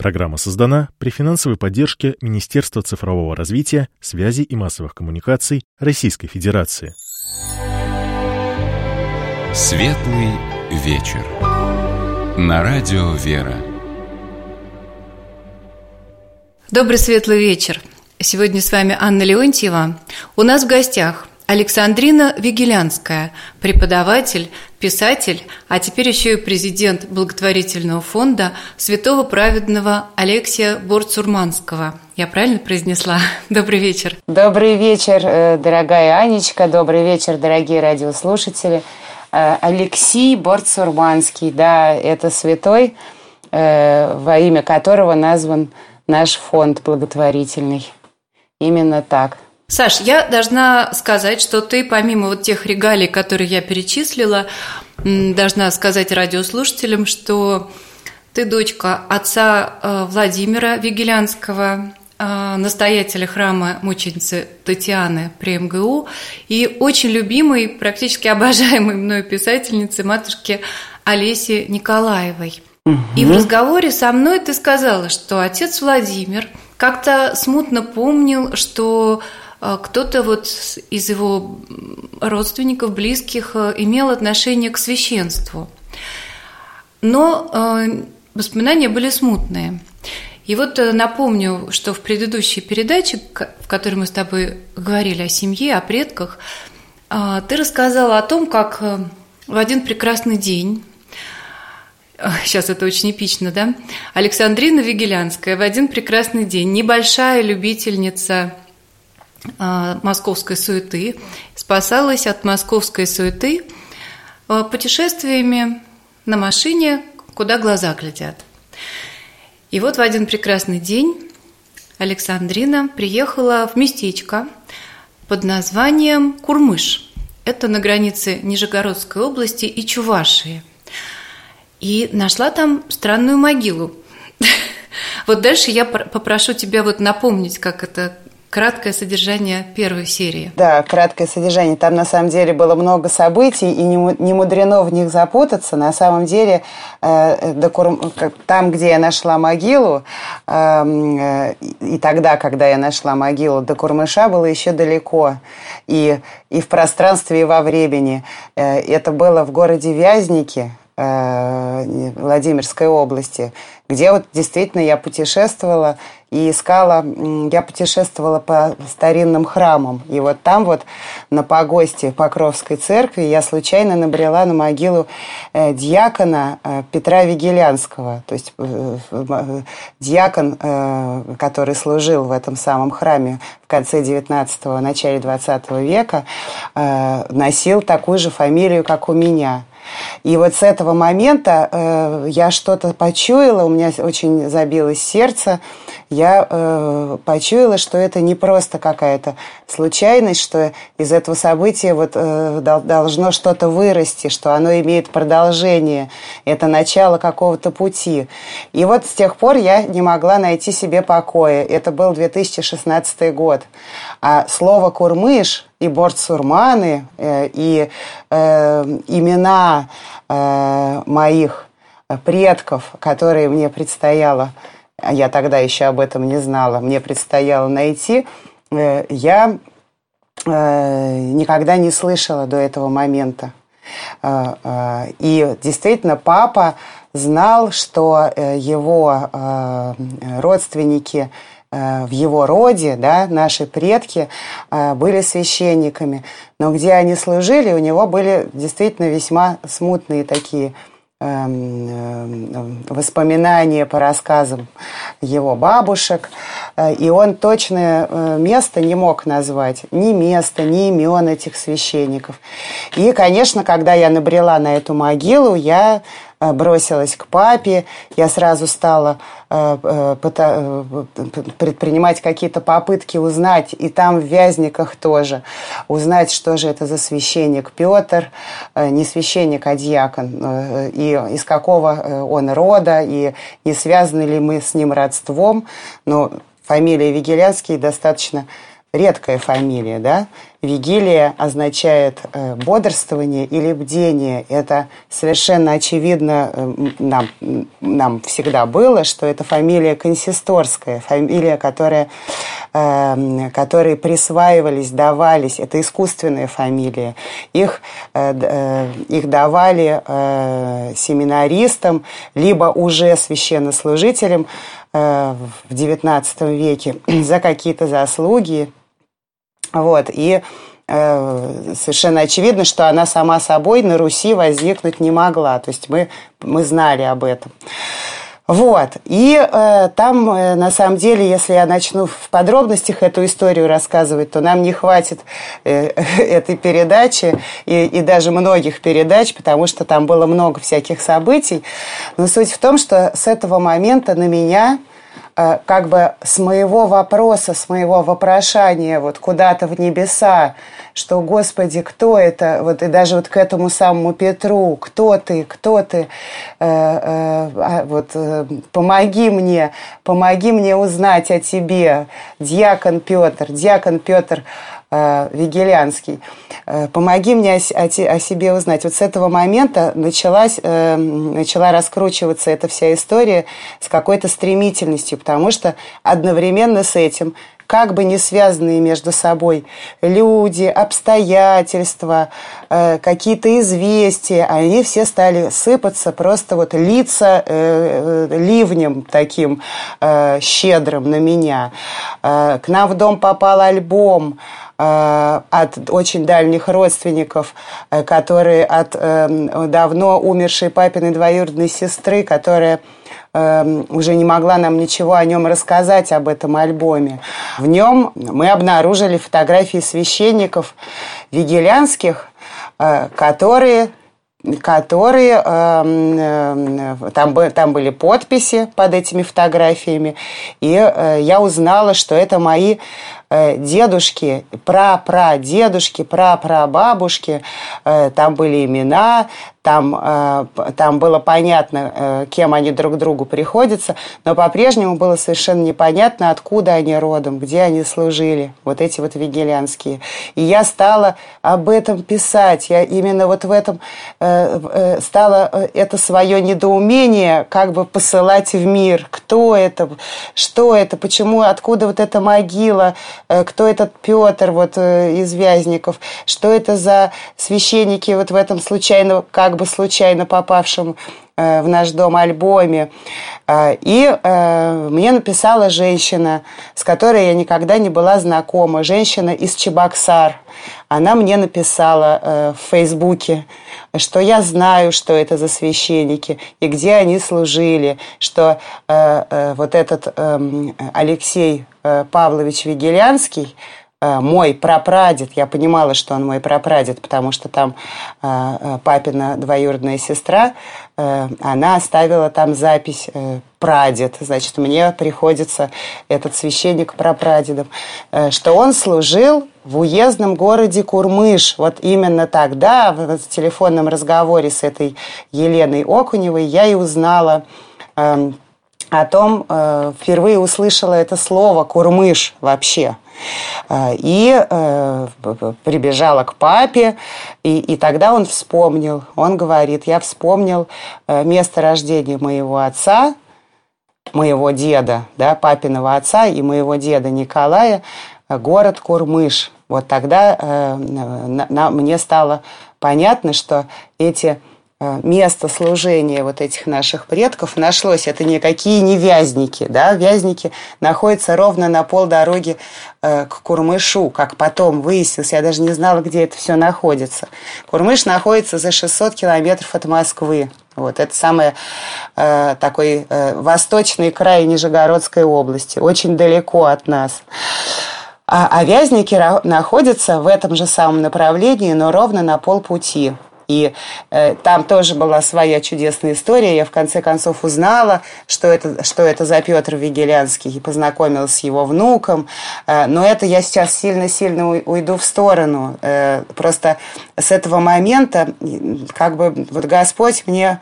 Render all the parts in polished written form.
Программа создана при финансовой поддержке Министерства цифрового развития, связи и массовых коммуникаций Российской Федерации. Светлый вечер. На радио «Вера». Добрый светлый вечер. Сегодня с вами Анна Леонтьева. У нас в гостях Александрина Вигелянская, преподаватель, писатель, а теперь еще и президент благотворительного фонда Святого Праведного Алексия Борцурманского. Я правильно произнесла? Добрый вечер. Добрый вечер, дорогая Анечка. Добрый вечер, дорогие радиослушатели. Алексей Борцурманский, да, это святой, во имя которого назван наш фонд благотворительный. Именно так. Саш, я должна сказать, что ты, помимо вот тех регалий, которые я перечислила, должна сказать радиослушателям, что ты дочка отца Владимира Вигелянского, настоятеля храма мученицы Татьяны при МГУ, и очень любимой, практически обожаемой мною писательницы, матушки Олеси Николаевой. И в разговоре со мной ты сказала, что отец Владимир как-то смутно помнил, что кто-то вот из его родственников, близких, имел отношение к священству. Но воспоминания были смутные. И вот напомню, что в предыдущей передаче, в которой мы с тобой говорили о семье, о предках, ты рассказала о том, как в один прекрасный день, сейчас это очень эпично, да, Александрина Вигелянская в один прекрасный день, небольшая любительница московской суеты, спасалась от московской суеты путешествиями на машине, куда глаза глядят. И вот в один прекрасный день Александрина приехала в местечко под названием Курмыш. Это на границе Нижегородской области и Чувашии. И нашла там странную могилу. Вот дальше я попрошу тебя вот напомнить, как это краткое содержание первой серии. Да, краткое содержание. Там на самом деле было много событий, и не мудрено в них запутаться. На самом деле, там, где я нашла могилу, и тогда, когда я нашла могилу, до Курмыша было еще далеко. И в пространстве, и во времени. Это было в городе Вязники, Владимирской области, где вот действительно я путешествовала и искала, я путешествовала по старинным храмам. И вот там вот на погосте Покровской церкви я случайно набрела на могилу диакона Петра Вигелянского, то есть диакон, который служил в этом самом храме в конце 19-го, начале 20 века, носил такую же фамилию, как у меня. И вот с этого момента я что-то почуяла, у меня очень забилось сердце, я почуяла, что это не просто какая-то случайность, что из этого события вот должно что-то вырасти, что оно имеет продолжение, это начало какого-то пути. И вот с тех пор я не могла найти себе покоя. Это был 2016 год. А слово «Курмыш» и Борцурманы, и имена моих предков, которые мне предстояло, я тогда еще об этом не знала, мне предстояло найти, я никогда не слышала до этого момента. И действительно, папа знал, что его родственники в его роде, да, наши предки были священниками, но где они служили, у него были действительно весьма смутные такие воспоминания по рассказам его бабушек, и он точное место не мог назвать, ни места, ни имен этих священников. И, конечно, когда я набрела на эту могилу, я бросилась к папе, я сразу стала предпринимать какие-то попытки узнать, и там в Вязниках тоже, узнать, что же это за священник Петр, не священник, а диакон, и из какого он рода, и не связаны ли мы с ним родством. Но фамилия Вигелянский достаточно редкая фамилия, да, вигилия означает бодрствование или бдение. Это совершенно очевидно нам всегда было, что это фамилия консисторская, фамилия, которой присваивались, давались. Это искусственная фамилия. Их давали семинаристам, либо уже священнослужителям в XIX веке за какие-то заслуги. Вот. И совершенно очевидно, что она сама собой на Руси возникнуть не могла. То есть мы знали об этом. Вот. И там, на самом деле, если я начну в подробностях эту историю рассказывать, то нам не хватит этой передачи и даже многих передач, потому что там было много всяких событий. Но суть в том, что с этого момента на меня как бы с моего вопроса, с моего вопрошания вот куда-то в небеса, что, Господи, кто это? Вот и даже вот к этому самому Петру, кто ты, помоги мне узнать о тебе, дьякон Петр Вигелянский, помоги мне о себе узнать. Вот с этого момента начала раскручиваться эта вся история с какой-то стремительностью, потому что одновременно с этим, как бы не связанные между собой люди, обстоятельства, какие-то известия, они все стали сыпаться, просто вот литься ливнем таким щедрым на меня. К нам в дом попал альбом от очень дальних родственников, которые от давно умершей папиной двоюродной сестры, которая уже не могла нам ничего о нем рассказать, об этом альбоме. В нем мы обнаружили фотографии священников вигелянских, которые там были подписи под этими фотографиями, и я узнала, что это мои дедушки, прапрадедушки, прапрабабушки, там были имена, там было понятно, кем они друг другу приходятся, но по-прежнему было совершенно непонятно, откуда они родом, где они служили, вот эти вот вигелянские. И я стала об этом писать, я именно вот в этом стала это свое недоумение как бы посылать в мир. Кто это, что это, почему, откуда вот эта могила, кто этот Петр вот из Вязников, что это за священники вот в этом случайно попавшем в наш дом альбоме. И мне написала женщина, с которой я никогда не была знакома, женщина из Чебоксар. Она мне написала в Фейсбуке, что я знаю, что это за священники и где они служили, что вот этот Алексей Павлович Вигелянский, мой прапрадед, я понимала, что он мой прапрадед, потому что там папина двоюродная сестра, она оставила там запись прадед, значит, мне приходится этот священник прапрадедом, что он служил в уездном городе Курмыш. Вот именно тогда, в телефонном разговоре с этой Еленой Окуневой, я и узнала о том, впервые услышала это слово «Курмыш» вообще. И прибежала к папе, и тогда он вспомнил, он говорит, я вспомнил место рождения моего отца, моего деда, да, папиного отца и моего деда Николая, город Курмыш. Вот тогда мне стало понятно, что место служения вот этих наших предков нашлось. Это никакие не Вязники. Да? Вязники находятся ровно на полдороги к Курмышу, как потом выяснилось. Я даже не знала, где это все находится. Курмыш находится за 600 километров от Москвы. Вот, это самый такой восточный край Нижегородской области. Очень далеко от нас. А Вязники находятся в этом же самом направлении, но ровно на полпути. И там тоже была своя чудесная история. Я в конце концов узнала, что это за Петр Вигелянский, и познакомилась с его внуком. Но это я сейчас сильно-сильно уйду в сторону. Просто с этого момента как бы вот Господь меня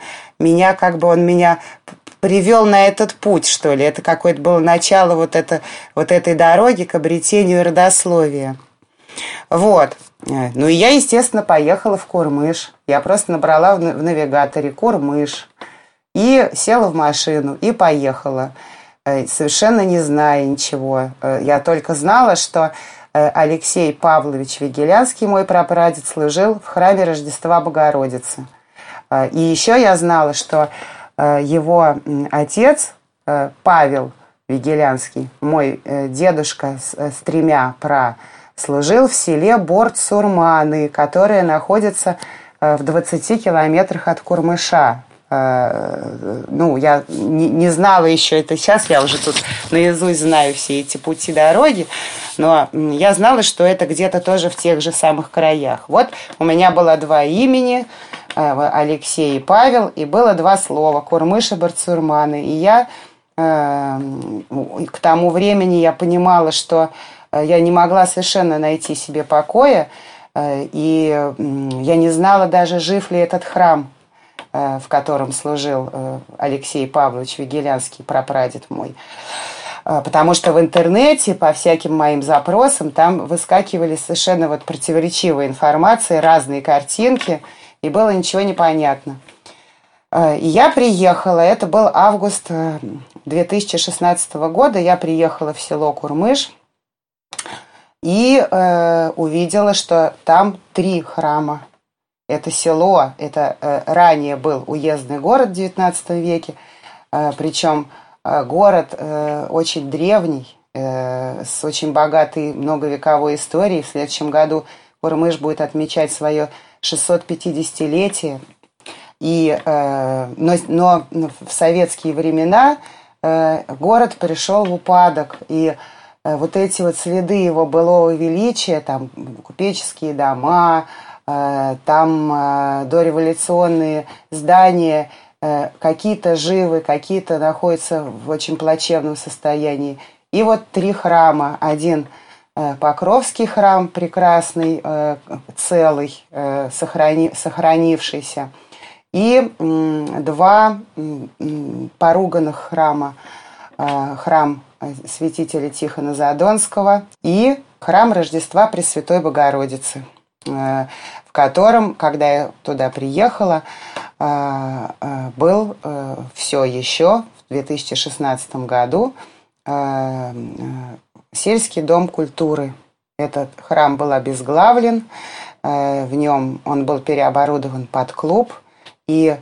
привел на этот путь, что ли. Это какое-то было начало вот этой дороги к обретению родословия. Вот. Ну и я, естественно, поехала в Курмыш. Я просто набрала в навигаторе Курмыш и села в машину и поехала, совершенно не зная ничего. Я только знала, что Алексей Павлович Вигелянский, мой прапрадед, служил в храме Рождества Богородицы. И еще я знала, что его отец Павел Вигелянский, мой дедушка с 3 служил в селе Борт-Сурманы, которое находится в 20 километрах от Курмыша. Ну, я не знала еще это сейчас, я уже тут наизусть знаю все эти пути дороги, но я знала, что это где-то тоже в тех же самых краях. Вот у меня было 2 имени, Алексей и Павел, и было 2 слова Курмыш и Борт-Сурманы. И я к тому времени я понимала, что я не могла совершенно найти себе покоя, и я не знала даже, жив ли этот храм, в котором служил Алексей Павлович Вигелянский, прапрадед мой. Потому что в интернете по всяким моим запросам там выскакивали совершенно вот противоречивые информации, разные картинки, и было ничего не понятно. И я приехала, это был август 2016 года, я приехала в село Курмыш и увидела, что там 3 храма. Это село, это ранее был уездный город в XIX веке, причем город очень древний, с очень богатой многовековой историей. В следующем году Курмыш будет отмечать свое 650-летие. Но в советские времена город пришел в упадок, и вот эти вот следы его былого величия, там купеческие дома, там дореволюционные здания, какие-то живы, какие-то находятся в очень плачевном состоянии. И вот 3 храма. Один Покровский храм прекрасный, целый, сохранившийся. И 2 поруганных храма. Храм святителя Тихона Задонского и храм Рождества Пресвятой Богородицы, в котором, когда я туда приехала, был все еще в 2016 году сельский дом культуры. Этот храм был обезглавлен, в нем он был переоборудован под клуб, и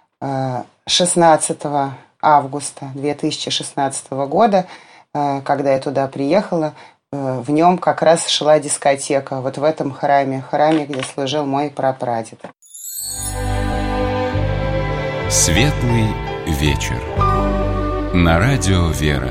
16 августа 2016 года, когда я туда приехала, в нем как раз шла дискотека, вот в этом храме, где служил мой прапрадед. Светлый вечер. На радио «Вера».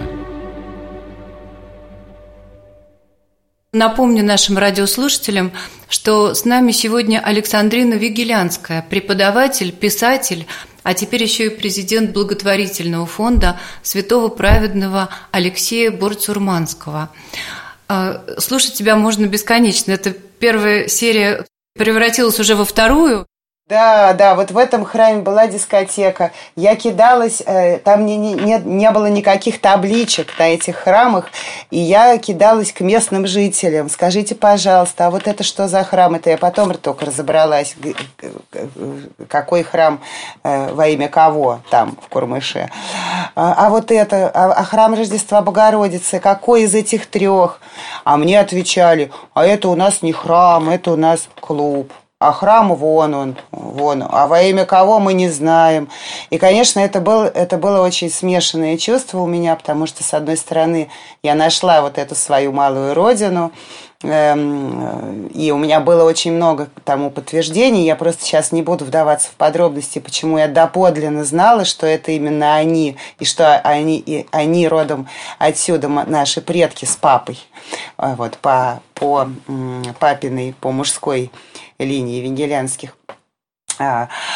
Напомню нашим радиослушателям, что с нами сегодня Александрина Вигелянская, преподаватель, писатель, а теперь еще и президент благотворительного фонда святого праведного Алексея Борт-Сурманского. Слушать тебя можно бесконечно. Это первая серия превратилась уже во вторую. Да, вот в этом храме была дискотека. Я кидалась, там не было никаких табличек на этих храмах, и я кидалась к местным жителям. Скажите, пожалуйста, а вот это что за храм? Это я потом только разобралась, какой храм во имя кого там в Курмыше. А вот это, храм Рождества Богородицы, какой из этих 3? А мне отвечали, а это у нас не храм, это у нас клуб. А храм вон он, а во имя кого мы не знаем. И, конечно, это было очень смешанное чувство у меня, потому что, с одной стороны, я нашла вот эту свою малую родину, и у меня было очень много тому подтверждений. Я просто сейчас не буду вдаваться в подробности, почему я доподлинно знала, что это именно они, и что они родом отсюда, наши предки с папой, вот, по папиной, по мужской линии Вигелянских.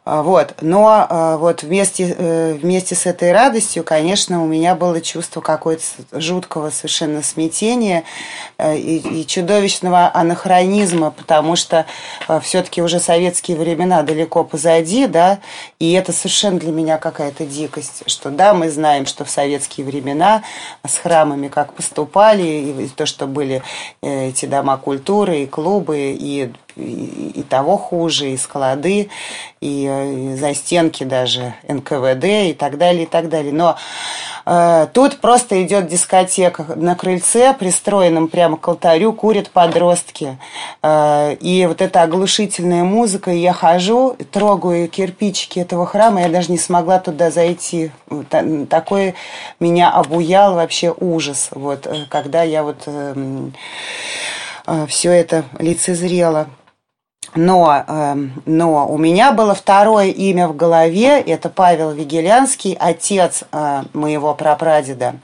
Вот. Но вот вместе с этой радостью, конечно, у меня было чувство какое-то жуткого совершенно смятения и чудовищного анахронизма, потому что все-таки уже советские времена далеко позади, да, и это совершенно для меня какая-то дикость, что да, мы знаем, что в советские времена с храмами как поступали, и то, что были эти дома культуры, и клубы, и того хуже, и склады, и застенки даже НКВД и так далее, и так далее. Но тут просто идет дискотека на крыльце, пристроенном прямо к алтарю, курят подростки. И вот эта оглушительная музыка, и я хожу, трогаю кирпичики этого храма, я даже не смогла туда зайти. Такой меня обуял вообще ужас, вот, когда я вот все это лицезрела. Но у меня было второе имя в голове, это Павел Вигелянский, отец моего прапрадеда,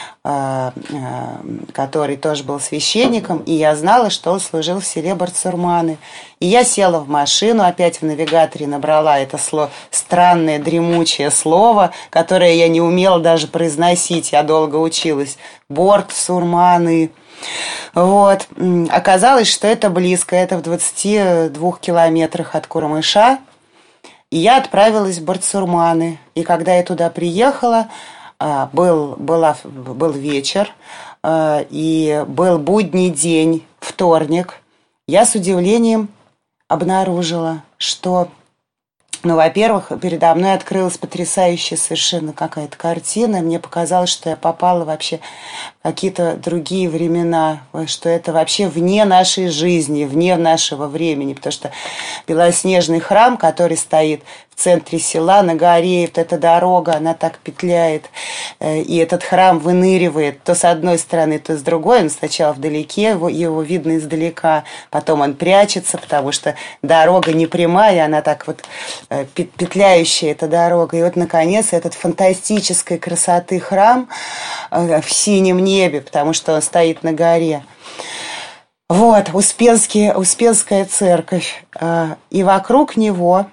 который тоже был священником, и я знала, что он служил в селе Барцурманы. И я села в машину, опять в навигаторе набрала это странное, дремучее слово, которое я не умела даже произносить, я долго училась. Барцурманы. Вот. Оказалось, что это близко, это в 22 километрах от Курмыша. И я отправилась в Барцурманы. И когда я туда приехала, был вечер, и был будний день, вторник. Я с удивлением обнаружила, что, во-первых, передо мной открылась потрясающая совершенно какая-то картина. Мне показалось, что я попала вообще в какие-то другие времена, что это вообще вне нашей жизни, вне нашего времени, потому что белоснежный храм, который стоит в центре села, на горе, вот эта дорога, она так петляет, и этот храм выныривает то с одной стороны, то с другой. Он сначала вдалеке, его видно издалека, потом он прячется, потому что дорога не прямая, она так вот петляющая, эта дорога. И вот, наконец, этот фантастической красоты храм в синем небе, потому что он стоит на горе. Вот, Успенская церковь. И вокруг него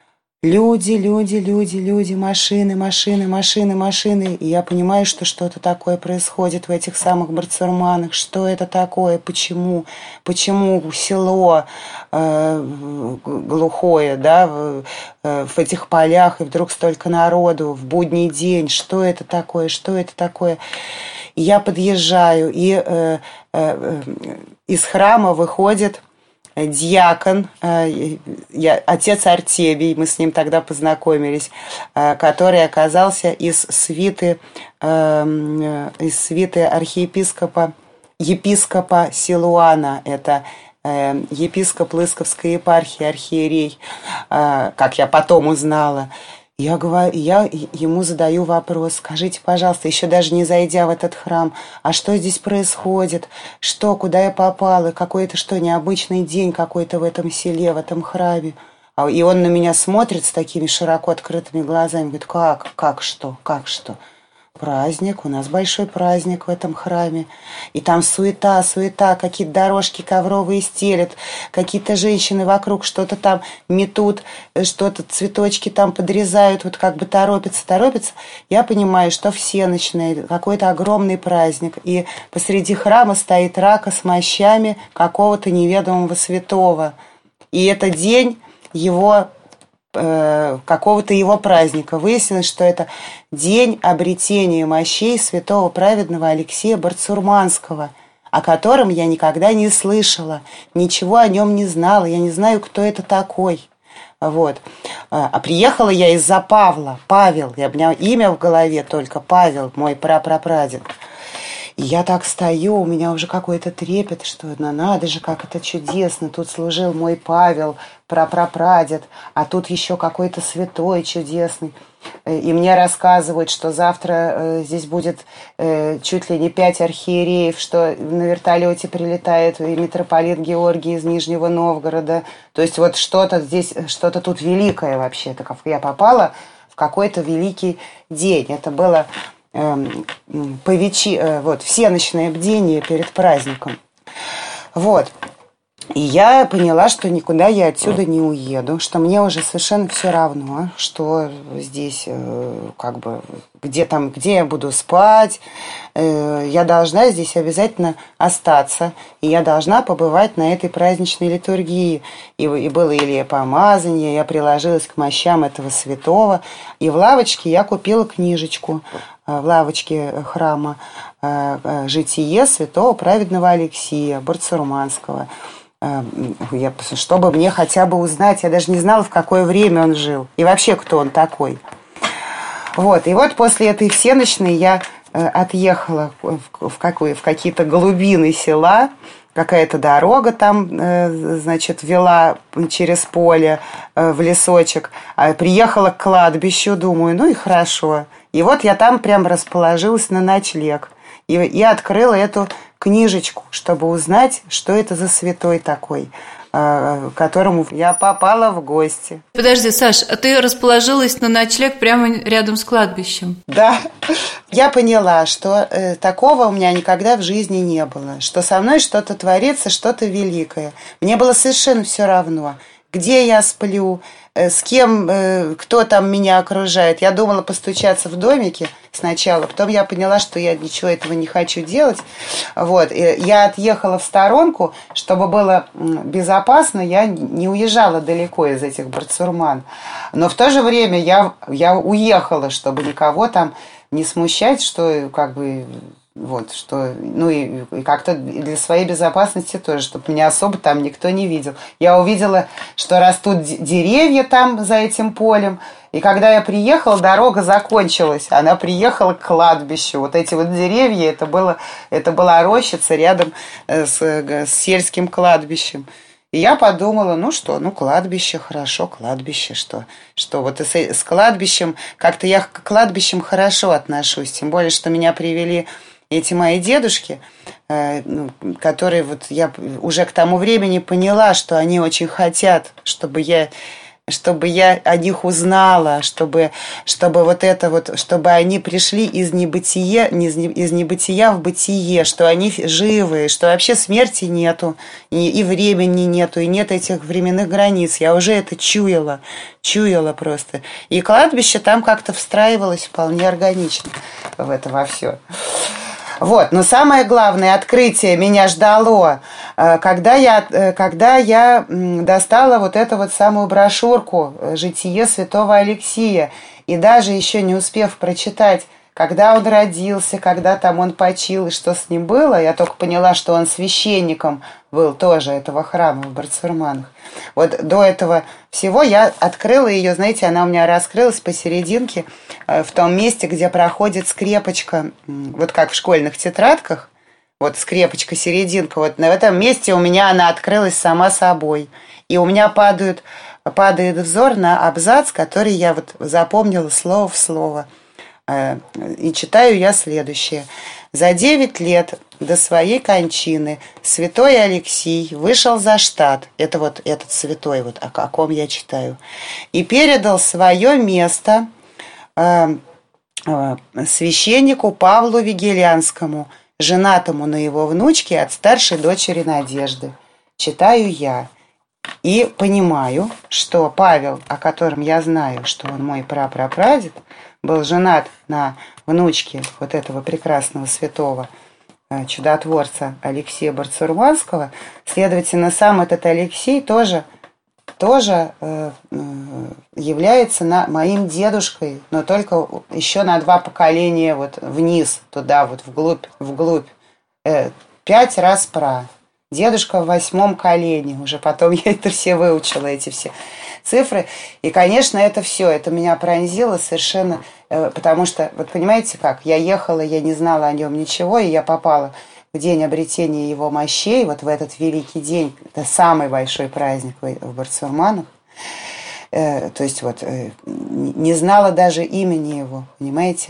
люди, машины. И я понимаю, что что-то такое происходит в этих самых Барцурманах. Что это такое? Почему село глухое, да, в этих полях, и вдруг столько народу в будний день? Что это такое? И я подъезжаю, и из храма выходит диакон, отец Артемий, мы с ним тогда познакомились, который оказался из свиты епископа Силуана, это епископ Лысковской епархии, архиерей, как я потом узнала. Я ему задаю вопрос: скажите, пожалуйста, еще даже не зайдя в этот храм, а что здесь происходит? Куда я попала? Какой-то необычный день какой-то в этом селе, в этом храме? И он на меня смотрит с такими широко открытыми глазами, говорит: как что? Праздник, у нас большой праздник в этом храме. И там суета, какие-то дорожки ковровые стелят, какие-то женщины вокруг что-то там метут, что-то цветочки там подрезают, вот как бы торопятся. Я понимаю, что всенощный, какой-то огромный праздник. И посреди храма стоит рака с мощами какого-то неведомого святого. И это день какого-то его праздника. Выяснилось, что это день обретения мощей святого праведного Алексея Барцурманского, о котором я никогда не слышала, ничего о нем не знала, я не знаю, кто это такой. Вот. А приехала я из-за Павел, у меня имя в голове только Павел, мой прапрапрадед. И я так стою, у меня уже какой-то трепет, что надо же, как это чудесно, тут служил мой Павел, прапрапрадед, а тут еще какой-то святой чудесный. И мне рассказывают, что завтра здесь будет чуть ли не 5 архиереев, что на вертолете прилетает и митрополит Георгий из Нижнего Новгорода. То есть вот что-то тут великое вообще-то. Я попала в какой-то великий день. Это было всенощное бдение перед праздником. Вот. И я поняла, что никуда я отсюда не уеду, что мне уже совершенно все равно, что здесь как бы где я буду спать. Я должна здесь обязательно остаться, и я должна побывать на этой праздничной литургии. И было илеепомазание, я приложилась к мощам этого святого, и в лавочке я купила книжечку, в лавочке храма «Житие святого праведного Алексия Барцурманского». Чтобы мне хотя бы узнать, я даже не знала, в какое время он жил, и вообще, кто он такой. И вот после этой всенощной я отъехала в какие-то глубины села, какая-то дорога там, значит, вела через поле в лесочек, приехала к кладбищу, думаю, ну и хорошо. И вот я там прям расположилась на ночлег и открыла эту книжечку, чтобы узнать, что это за святой такой, к которому я попала в гости. Подожди, Саш, а ты расположилась на ночлег прямо рядом с кладбищем? Да. Я поняла, что такого у меня никогда в жизни не было, что со мной что-то творится, что-то великое. Мне было совершенно все равно, где я сплю, с кем, кто там меня окружает. Я думала постучаться в домике сначала, потом я поняла, что я ничего этого не хочу делать. И я отъехала в сторонку, чтобы было безопасно, я не уезжала далеко из этих Барцурман. Но в то же время я уехала, чтобы никого там не смущать, что как бы... и как-то для своей безопасности тоже, чтобы меня особо там никто не видел. Я увидела, что растут деревья там за этим полем, и когда я приехала, дорога закончилась, она приехала к кладбищу. Вот эти вот деревья, это была рощица рядом с сельским кладбищем. И я подумала, кладбище, хорошо, кладбище, что вот с кладбищем, как-то я к кладбищам хорошо отношусь, тем более, что меня привели эти мои дедушки, которые я уже к тому времени поняла, что они очень хотят, чтобы я о них узнала, чтобы они пришли из небытия в бытие, что они живы, что вообще смерти нету, и времени нету, и нет этих временных границ. Я уже это чуяла просто. И кладбище там как-то встраивалось вполне органично в это во все. Но самое главное открытие меня ждало, когда я достала вот эту вот самую брошюрку «Житие святого Алексия», и даже еще не успев прочитать, когда он родился, когда там он почил и что с ним было, я только поняла, что он священником был тоже этого храма в Барцурманах. До этого всего я открыла ее, знаете, она у меня раскрылась посерединке, в том месте, где проходит скрепочка, вот как в школьных тетрадках, скрепочка, серединка, в этом месте у меня она открылась сама собой. И у меня падает взор на абзац, который я запомнила слово в слово. И читаю я следующее. «За 9 лет до своей кончины святой Алексий вышел за штат». Это этот святой, о ком я читаю. «И передал свое место священнику Павлу Вигелянскому, женатому на его внучке от старшей дочери Надежды». Читаю я. И понимаю, что Павел, о котором я знаю, что он мой прапрапрадед, был женат на внучке этого прекрасного святого чудотворца Алексея Барцурманского. Следовательно, сам этот Алексей тоже является моим дедушкой, но только еще на 2 поколения вниз, туда, вглубь. 5 раз Дедушка в 8 колене, уже потом я это все выучила, эти все цифры. И, конечно, это все, это меня пронзило совершенно, потому что, понимаете как, я ехала, я не знала о нем ничего, и я попала в день обретения его мощей, в этот великий день, это самый большой праздник в Барцурманах. То есть не знала даже имени его, понимаете?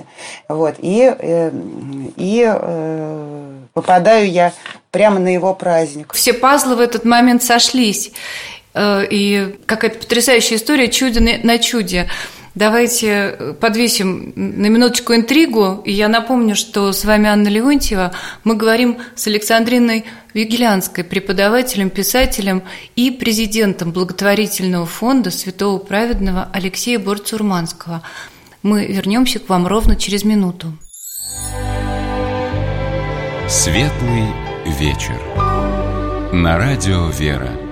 И попадаю я прямо на его праздник. Все пазлы в этот момент сошлись. И какая-то потрясающая история, чудо на чуде. Давайте подвесим на минуточку интригу, и я напомню, что с вами Анна Леонтьева. Мы говорим с Александриной Вигелянской, преподавателем, писателем и президентом благотворительного фонда Святого Праведного Алексея Борцурманского. Мы вернемся к вам ровно через минуту. Светлый вечер. На радио «Вера».